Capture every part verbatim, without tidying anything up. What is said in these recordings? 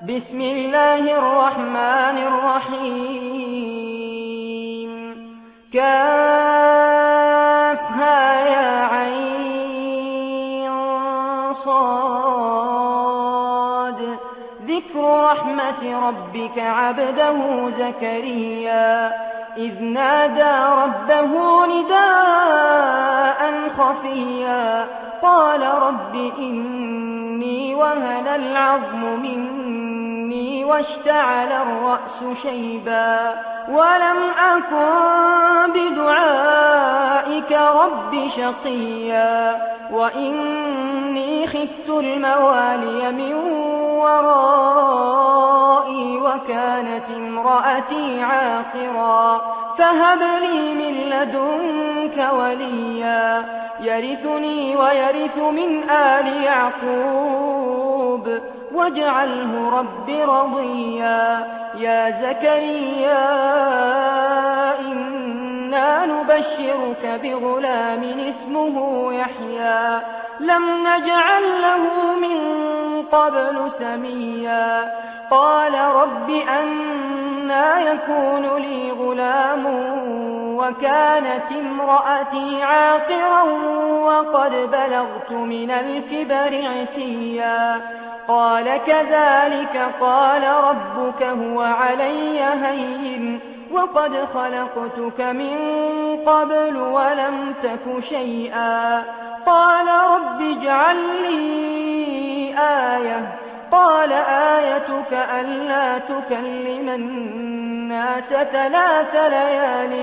بسم الله الرحمن الرحيم. كافها يا عين صاد. ذكر رحمة ربك عبده زكريا إذ نادى ربه نداء خفيا قال رب إني وهن العظم مني واشتعل الرأس شيبا ولم أكن بدعائك رب شقيا وإني خفت الموالي من ورائي وكانت امرأتي عاقرا فهب لي من لدنك وليا يرثني ويرث من آل يعقوب واجعله رب رضيا. يا زكريا إنا نبشرك بغلام اسمه يحيى لم نجعل له من قبل سميا قال رب أنى يكون لي غلام وكانت امرأتي عاقرا وقد بلغت من الكبر عتيا قال كذلك قال ربك هو علي هين وقد خلقتك من قبل ولم تك شيئا قال رب اجعل لي آية قال آيتك ألا تكلم الناس ثلاث ليال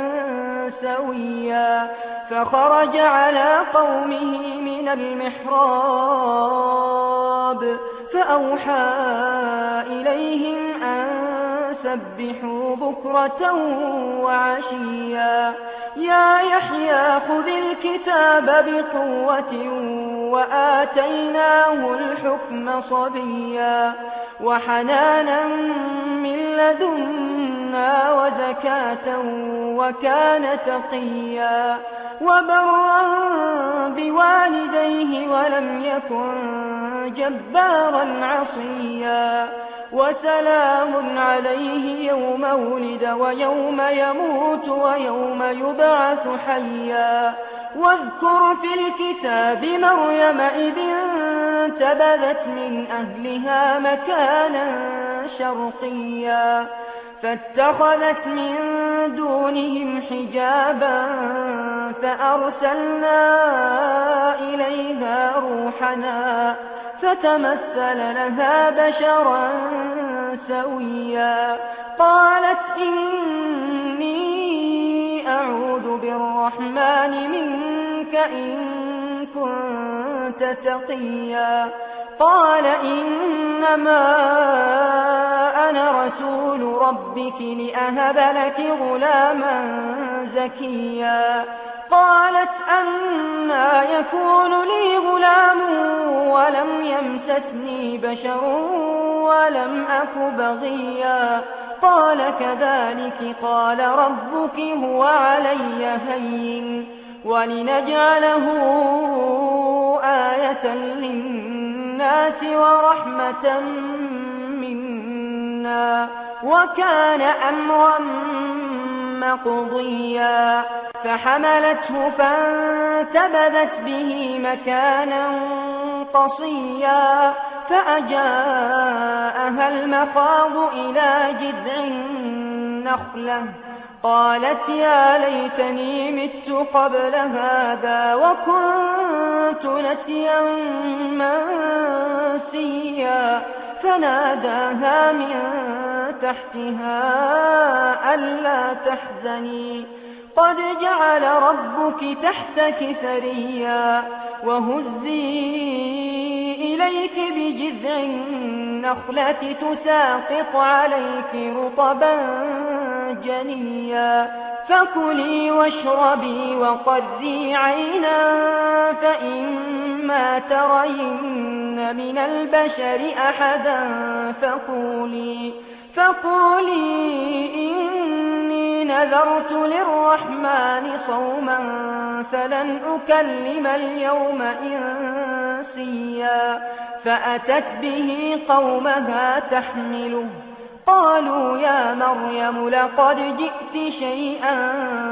سويا فخرج على قومه من المحراب فأوحى إليهم أن سبحوا بكرة وعشيا يا يحيى خذ الكتاب بقوة وآتيناه الحكم صبيا وحنانا من لدنا وزكاة وكان تقيا وبرا بوالديه ولم يكن جبارا عصيا وسلام عليه يوم ولد ويوم يموت ويوم يبعث حيا واذكر في الكتاب مريم إذ انتبذت من أهلها مكانا شرقيا فاتخذت من دونهم حجابا فأرسلنا إليها روحنا فتمثل لها بشرا سويا قالت إني أعوذ بالرحمن منك إن كنت تقيا قال إنما أنا رسول ربك لأهب لك غلاما زكيا قالت أنى يكون لي غلام ولم يمسسني بشر ولم أك بغيا قال كذلك قال ربك هو علي هين ولنجعله آية للناس ورحمة منا وكان أمرا مقضيا فحملته فانتبذت به مكانا قصيا فأجاءها المخاض إلى جذع النخلة قالت يا ليتني مت قبل هذا وكنت نسيا منسيا فناداها من تحتها ألا تحزني قد جعل ربك تحتك ثريا وهزي إليك بجذع النخلة تساقط عليك رطبا جنيا فكلي واشربي وقري عينا فإما ترين من البشر أحدا فقولي فقولي إني نذرت للرحمن صوما فلن أكلم اليوم منسيا فأتت به قومها تحمله قالوا يا مريم لقد جئت شيئا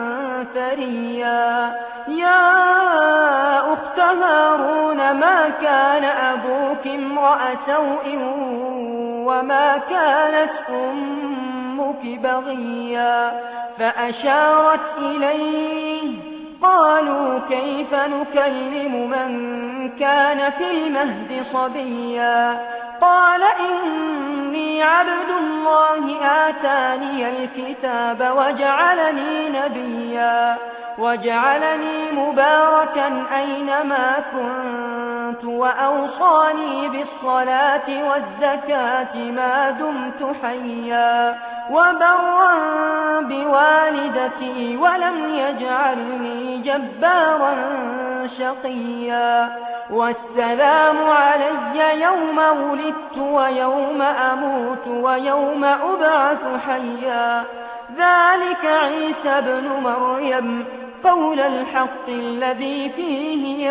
فريا يا أخت هارون ما كان أبوك امرأ سوء وما كانت أمك بغيا فأشارت إليه قالوا كيف نكلم من كان في المهد صبيا قال إني عبد الله آتاني الكتاب وجعلني نبيا وجعلني مباركا أينما كنت وأوصاني بالصلاة والزكاة ما دمت حيا وبرا بوالدتي ولم يجعلني جبارا شقيا والسلام علي يوم ولدت ويوم أموت ويوم أبعث حيا ذلك عيسى ابن مريم قول الحق الذي فيه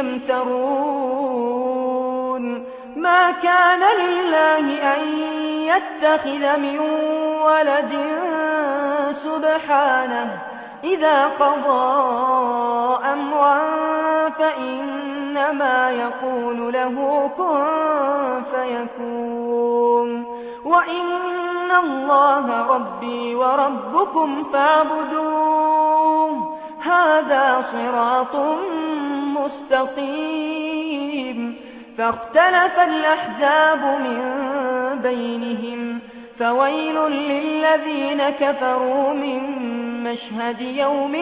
يمترون ما كان لله أن يتخذ من ولد سبحانه إذا قضى أمرا فإنما يقول له كن فيكون وإن الله ربي وربكم فاعبدوه هذا صراط مستقيم فاختلف الأحزاب من بينهم فويل للذين كفروا من مشهد يوم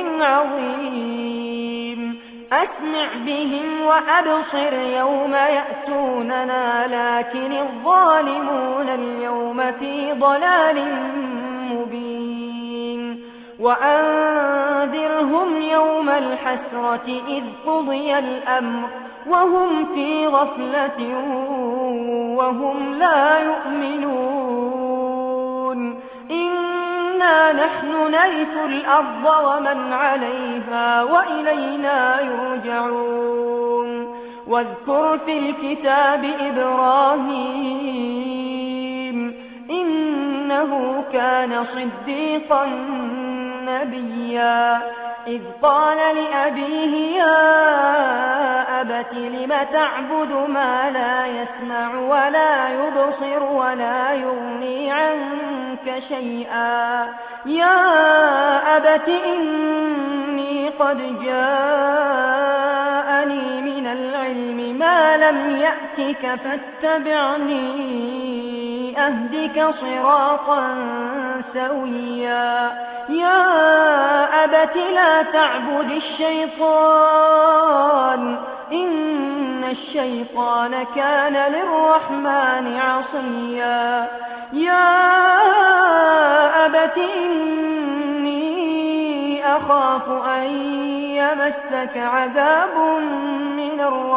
عظيم أسمع بهم وأبصر يوم يأتوننا لكن الظالمون اليوم في ضلال مبين وأنذرهم يوم الحسرة إذ قضي الأمر وهم في غفلة وهم لا يؤمنون إنا نحن نرث الأرض ومن عليها وإلينا يرجعون واذكر في الكتاب إبراهيم إنه كان صديقا نبيا إذ قال لأبيه يا أبت لم تعبد ما لا يسمع ولا يبصر ولا يغني عنك شيئا يا أبت إني قد جاءني من العلم ما لم يأتك فاتبعني أهدك صراطا سويا يا أبت لا تعبد الشيطان إن الشيطان كان للرحمن عصيا يا أبت إني أخاف أن يمسك عذاب من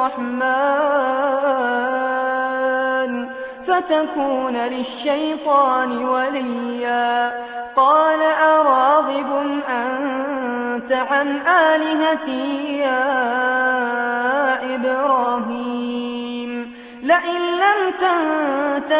الرحمن فتكون للشيطان وليا قال أراغب أنت عن آلهتي يا إبراهيم لئن لم تنته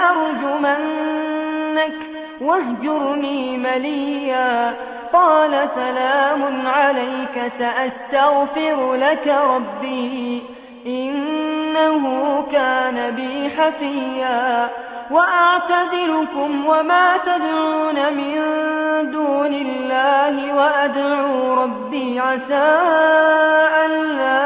لأرجمنك واهجرني مليا قال سلام عليك سأستغفر لك ربي إنه كان بي حفيا وأعتذركم وما تدعون من دون الله وأدعو ربي عسى ألا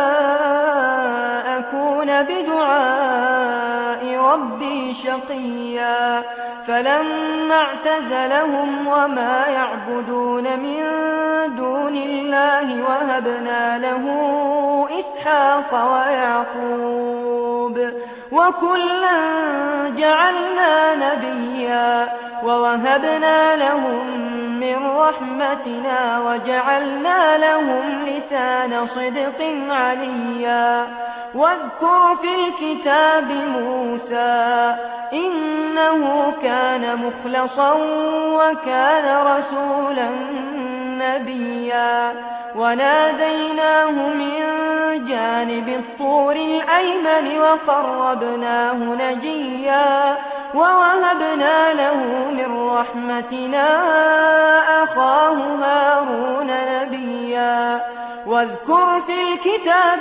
أكون بدعاء ربي شقيا فلما اعتزلهم وما يعبدون من دون الله وهبنا له إسحاق ويعقوب وكلا جعلنا نبيا ووهبنا لهم من رحمتنا وجعلنا لهم لسان صدق عليا واذكر في الكتاب موسى إنه كان مخلصا وكان رسولا نبيا وناديناه من جانب الطور الأيمن وقربناه نجيا ووهبنا له من رحمتنا أخاه هارون نبيا واذكر في الكتاب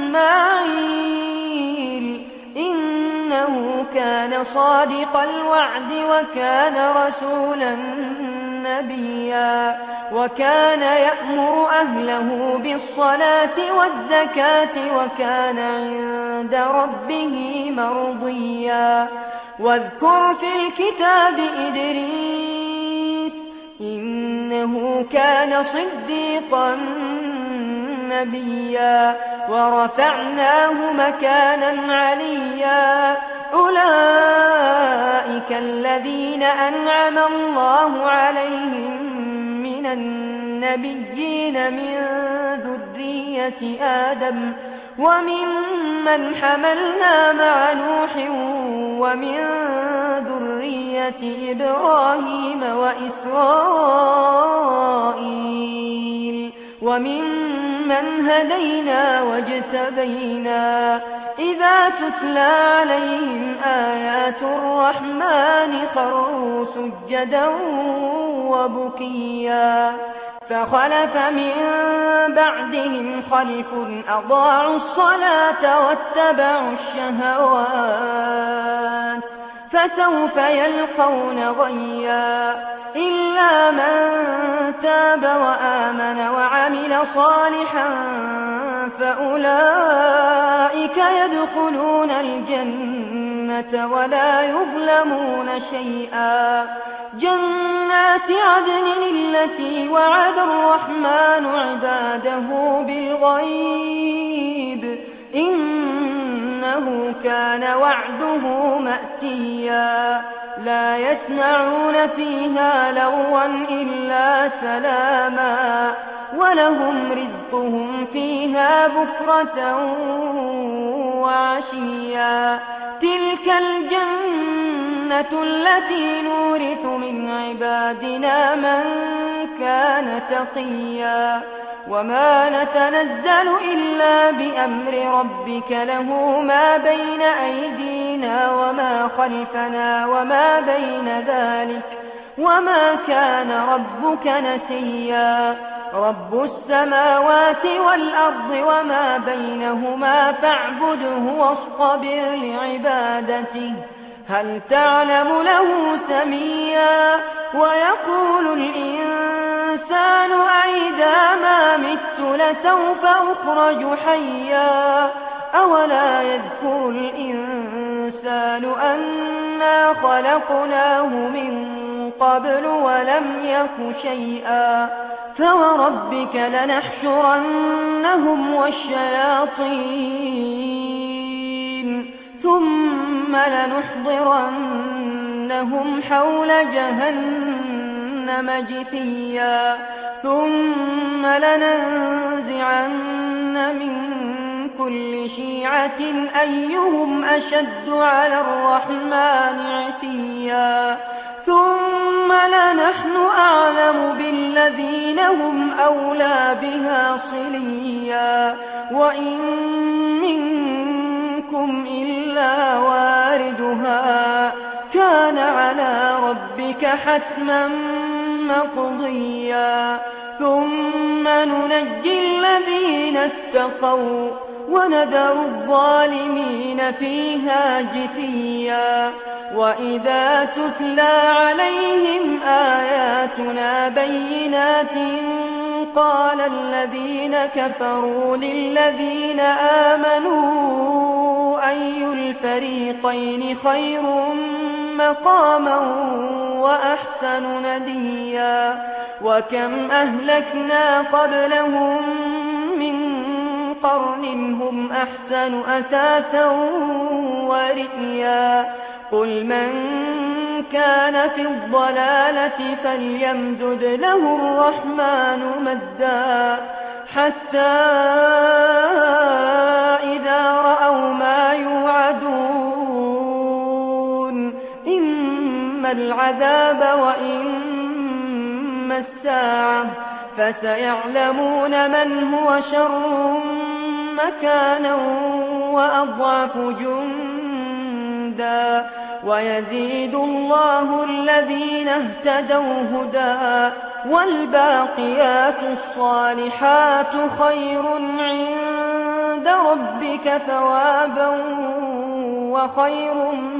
إسماعيل إنه كان صادق الوعد وكان رسولا نبيا وكان يأمر أهله بالصلاة والزكاة وكان عند ربه مرضيا واذكر في الكتاب إدريس إنه كان صديقا نبيا ورفعناه مكانا عليا أولئك الذين أنعم الله عليهم من النبيين من ذرية آدم وممن حملنا مع نوح ومن ذرية إبراهيم وإسرائيل وممن هدينا واجتبينا إذا تتلى عليهم آيات الرحمن خروا سجدا وبكيا فخلف من بعدهم خلف أضاعوا الصلاة واتبعوا الشهوات فسوف يلقون غيا إلا من تاب وآمن وعمل صالحا فأولئك يدخلون الجنة ولا يظلمون شيئا جنات عدن التي وعد الرحمن عباده بالغيب إنه كان وعده مأتيا لا يسمعون فيها لغوا إلا سلاما ولهم رزقهم فيها بكرة وعشيا تلك الجنة التي نورث من عبادنا من كان تقيا وما نتنزل إلا بأمر ربك له ما بين أيدينا وما خلفنا وما بين ذلك وما كان ربك نسيا رب السماوات والأرض وما بينهما فاعبده واصطبر لعبادته هل تعلم له سميا ويقول الإنسان أئذا ما مت لسوف أخرج حيا أولا يذكر الإنسان أنا خلقناه من قبل ولم يك شيئا فوربك لنحشرنهم والشياطين ثم لنحضرنهم حول جهنم جثيا ثم لننزعن من كل شيعة أيهم أشد على الرحمن عتيا ثم لنحن أعلم بالذين هم أولى بها صليا وإن منكم إلا واردها كان على ربك حتما مقضيا ثم ننجي الذين اتقوا ونذر الظالمين فيها جثيا وإذا تتلى عليهم آياتنا بينات قال الذين كفروا للذين آمنوا أي الفريقين خير مقاما وأحسن نديا وكم أهلكنا قبلهم من قرن هم أحسن أثاثا ورئيا قل من كان في الضلالة فليمدد له الرحمن مدا حتى إذا رأوا ما يوعدون إما العذاب وإما الساعة فسيعلمون من هو شر مكانا وأضعف جندا ويزيد الله الذين اهتدوا هدى والباقيات الصالحات خير عند ربك ثوابا وخير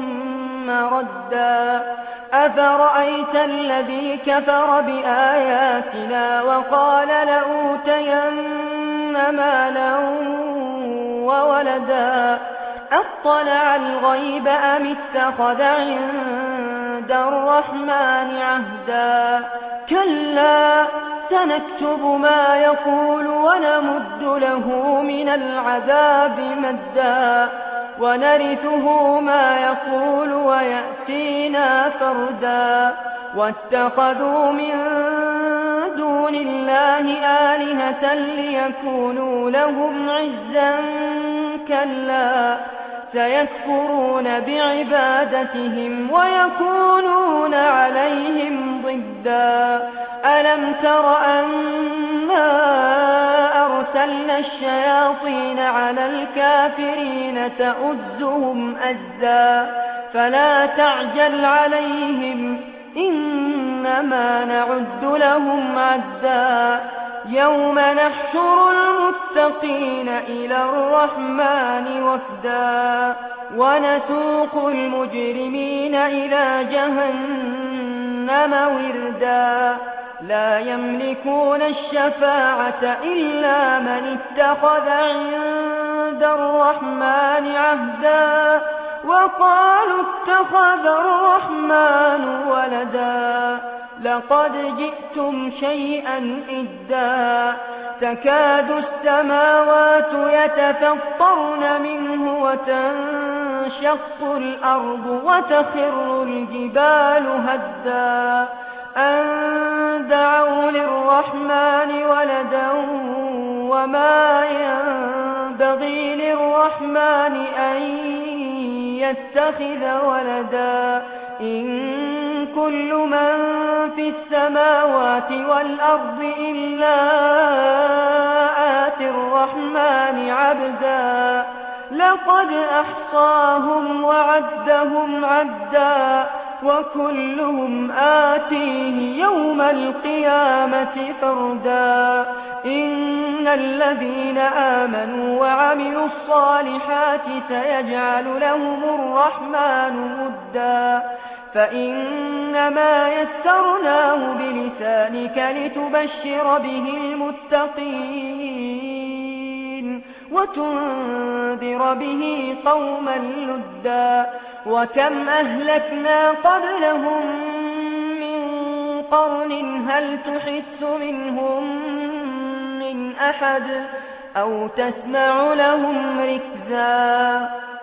مردا أفرأيت الذي كفر بآياتنا وقال لأوتين مالا وولدا أطلع الغيب أم اتخذ عند الرحمن عهدا كلا سنكتب ما يقول ونمد له من العذاب مدا ونرثه ما يقول ويأتينا فردا واتخذوا من دون الله آلهة ليكونوا لهم عزا كلا سيكفرون بعبادتهم ويكونون عليهم ضدا ألم تر أنا أرسلنا الشياطين على الكافرين تؤزهم أزا فلا تعجل عليهم إنما نعد لهم عدا يوم نحشر المتقين إلى الرحمن وفدا ونسوق المجرمين إلى جهنم وردا لا يملكون الشفاعة إلا من اتخذ عند الرحمن عهدا وقالوا اتخذ الرحمن ولدا لقد جئتم شيئا إدا تكاد السماوات يتفطرن منه وتنشق الأرض وتخر الجبال هدا أن دعوا للرحمن ولدا وما ينبغي للرحمن أن يتخذ ولدا إن كل من في السماوات والأرض إلا آتي الرحمن عبدا لقد أحصاهم وعدهم عدا وكلهم آتيه يوم القيامة فردا إن الذين آمنوا وعملوا الصالحات سيجعل لهم الرحمن مدا فإنما يسرناه بلسانك لتبشر به المتقين وتنذر به قوما لدا وكم أهلكنا قبلهم من قرن هل تحس منهم من أحد أو تسمع لهم ركزا